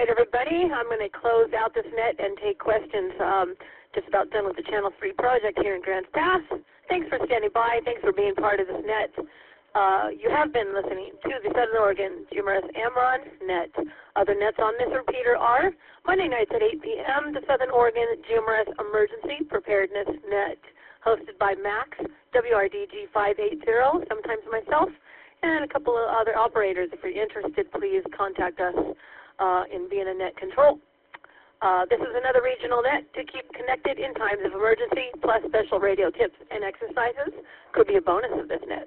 right, everybody. I'm going to close out this net and take questions. Just about done with the Channel 3 project here in Grants Pass. Thanks for standing by. Thanks for being part of this net. You have been listening to the Southern Oregon GMRS Amron net. Other nets on this repeater are Monday nights at 8 p.m., the Southern Oregon GMRS Emergency Preparedness Net, hosted by Max, WRDG 580, sometimes myself, and a couple of other operators. If you're interested, please contact us in being a net control. This is another regional net to keep connected in times of emergency, plus special radio tips and exercises. Could be a bonus of this net.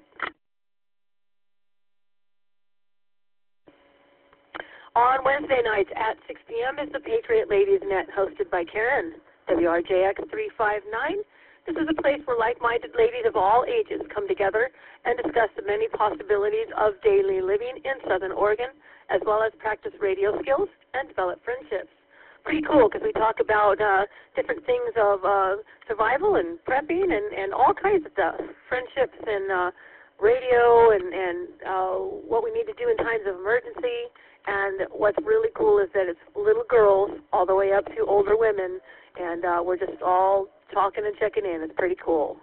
On Wednesday nights at 6 p.m. is the Patriot Ladies Net, hosted by Karen, WRJX 359. This is a place where like-minded ladies of all ages come together and discuss the many possibilities of daily living in Southern Oregon, as well as practice radio skills and develop friendships. Pretty cool, because we talk about different things of survival and prepping and all kinds of stuff, friendships and radio and what we need to do in times of emergency. And what's really cool is that it's little girls all the way up to older women, and we're just all talking and checking in. It's pretty cool.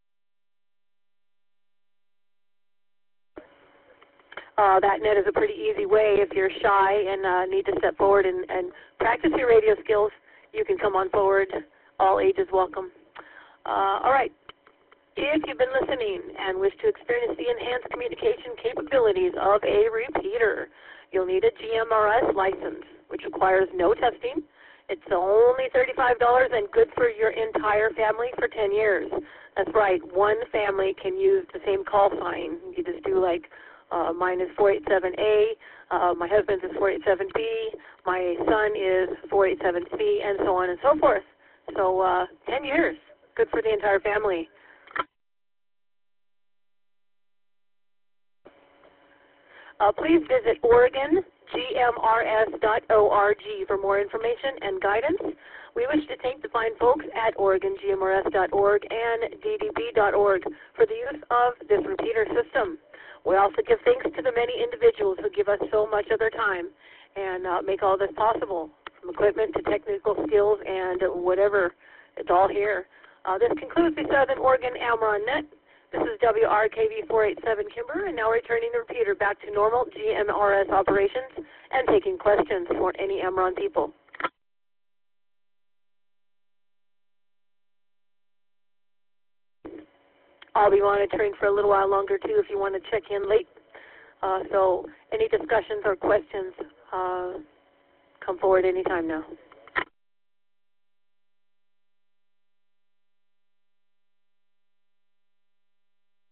That net is a pretty easy way. If you're shy and need to step forward and practice your radio skills, you can come on forward. All ages welcome. All right. If you've been listening and wish to experience the enhanced communication capabilities of a repeater, you'll need a GMRS license, which requires no testing. It's only $35 and good for your entire family for 10 years. That's right, one family can use the same call sign. You just do like, mine is 487A, my husband's is 487B, my son is 487C, and so on and so forth. So 10 years, good for the entire family. Please visit OregonGMRS.org for more information and guidance. We wish to thank the fine folks at OregonGMRS.org and DDB.org for the use of this repeater system. We also give thanks to the many individuals who give us so much of their time and make all this possible, from equipment to technical skills and whatever. It's all here. This concludes the Southern Oregon Amron Net. This is WRKV 487 Kimber, and now returning the repeater back to normal GMRS operations and taking questions for any Amron people. I'll be monitoring for a little while longer, too, if you want to check in late. So any discussions or questions, come forward anytime now.